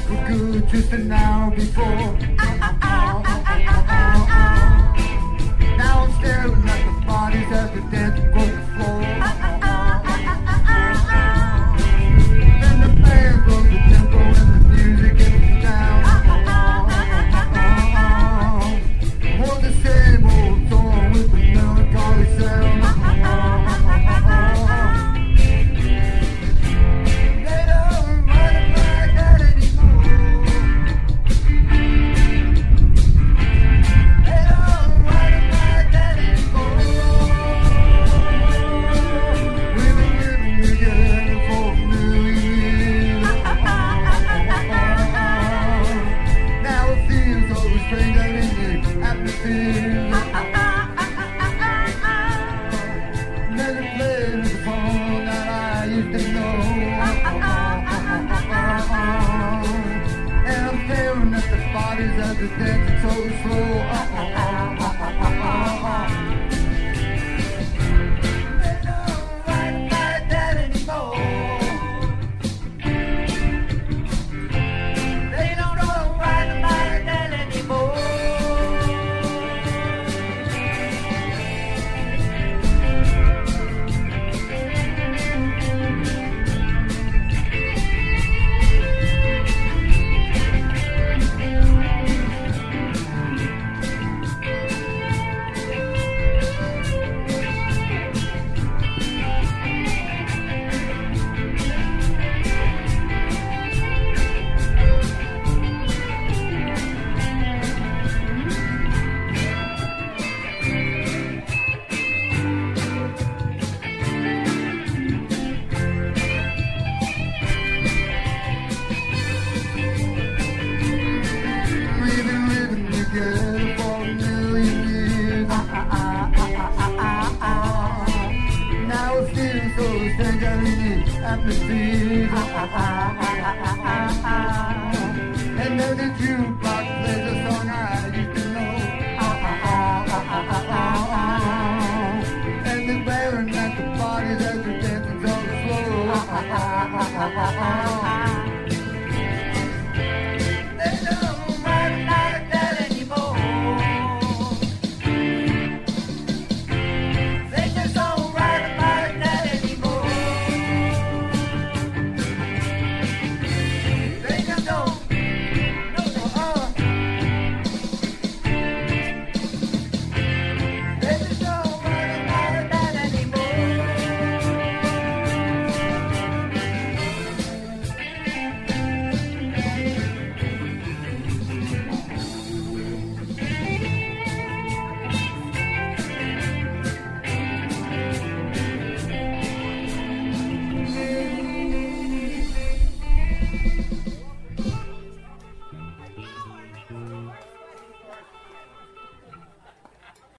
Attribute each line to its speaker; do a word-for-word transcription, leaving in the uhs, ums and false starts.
Speaker 1: were good just an hour before. Now I'm staring at the bodies as the dancing on the floor. Then the band blows the tempo and the music gets down. More the same old song with the melancholy sound. They don't run it like that anymore. They don't run it like that anymore. We've been living together for a million years. Now it feels so strange out in the atmosphere. Never played the song that I used to know. And I'm staring at the bodies as the dancing so slow. They don't ride like that anymore. They don't ride like that anymore. We've been living together for a million years. Now it feels so strange out in the atmosphere. And then the jukebox plays a song I used to know. And they're wearing at the parties as they're dancing so slow.